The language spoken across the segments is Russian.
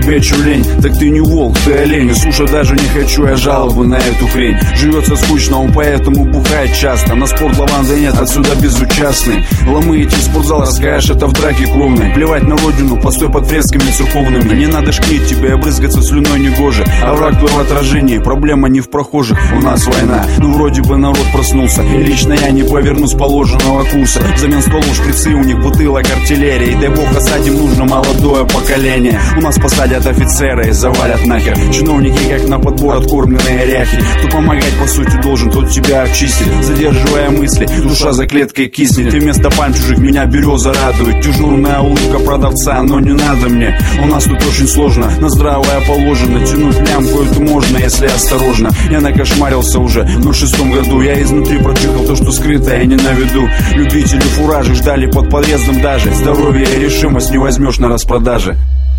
Вечу лень, так ты не волк, ты олень. И слушать даже не хочу я жалобы на эту хрень. Живется скучно, он поэтому бухает часто. На спорт лаванды нет, отсюда безучастный. Ломы идти в спортзал, расскажешь это в драке кровной. Плевать на родину, постой под фресками церковными. Не надо шкнить тебя и брызгаться слюной негоже. А враг твой в отражении, проблема не в прохожих. У нас война, ну вроде бы народ проснулся. И лично я не поверну с положенного курса. Взамен столу шприцы, у них бутылок артиллерии. Дай бог осадим нужно молодое поколение. У нас посадят офицеры и завалят нахер. Чиновники как на подбор откормленные ряхи. Кто помогать по сути должен, тот тебя очистит. Задерживая мысли, душа за клеткой киснет. И вместо пальм чужих меня береза радует. Дежурная улыбка продавца, но не надо мне. У нас тут очень сложно, на здравое положено. Тянуть лямку это можно, если осторожно. Я накошмарился уже, но в 6-м году я изнутри прочухал то, что скрытое не на виду. Любители фуражи ждали под подъездом даже. Здоровье и решимость не возьмешь на распродаже.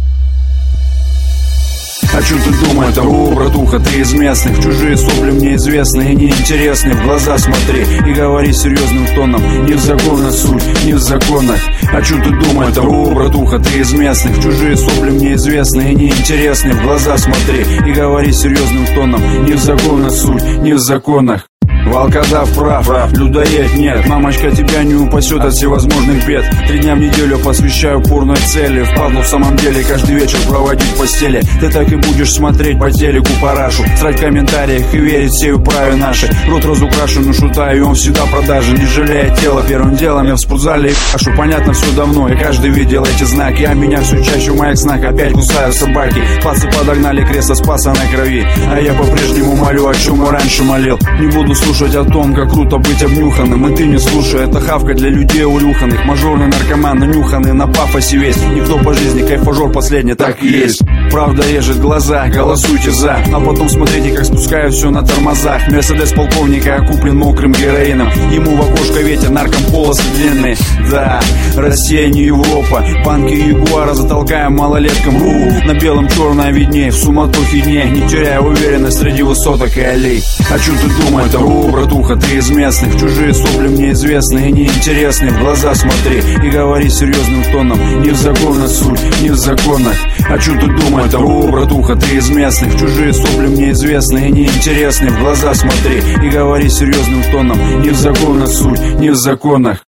А чё ты думаешь, о, братуха, ты из местных. Чужие сопли мне известны и неинтересны. В глаза смотри и говори серьезным тоном. Не в законах суть, не в законах. А чё ты думаешь, о, братуха, ты из местных. Чужие сопли мне известны и неинтересны. В глаза смотри и говори серьезным тоном. Не в законах суть, не в законах. Волкодав прав, людоед нет. Мамочка тебя не упасет от всевозможных бед. 3 дня в неделю посвящаю порной цели. Впадлу в самом деле каждый вечер проводить в постели. Ты так и будешь смотреть по телеку парашу, срать в комментариях и верить всею праве нашей. Рот разукрашен, но шута, и он всегда продажен. Не жалея тела, первым делом я в спортзале ебашу. Понятно все давно, и каждый видел эти знаки. А меня все чаще в моих снах опять кусают собаки. Пацы подогнали кресло спаса на крови. А я по-прежнему молю, о чем и раньше молил. Не буду слушать о том, как круто быть обнюханным. И ты не слушай, это хавка для людей улюханных. Мажорный наркоман, нанюханный на пафосе весь. Никто по жизни кайфажор последний, так и есть. Правда режет глаза, голосуйте за. А потом смотрите, как спускаю все на тормозах. Мерседес полковника окуплен мокрым героином. Ему в окошко ветер, нарком полосы длинные. Да, Россия не Европа. Банки Ягуара затолкаем малолеткам. На белом черное виднее, в суматохе дней. Не теряя уверенность среди высоток и аллей. А чё ты думаешь, о, братуха, ты из местных. Чужие сопли мне известны и неинтересны. В глаза смотри и говори серьезным тоном. Не в законах суть, не в законах. А чё ты думаешь, о, братуха, ты из местных. Чужие сопли мне известны и неинтересны. В глаза смотри и говори серьезным тоном. Не в законах суть, не в законах.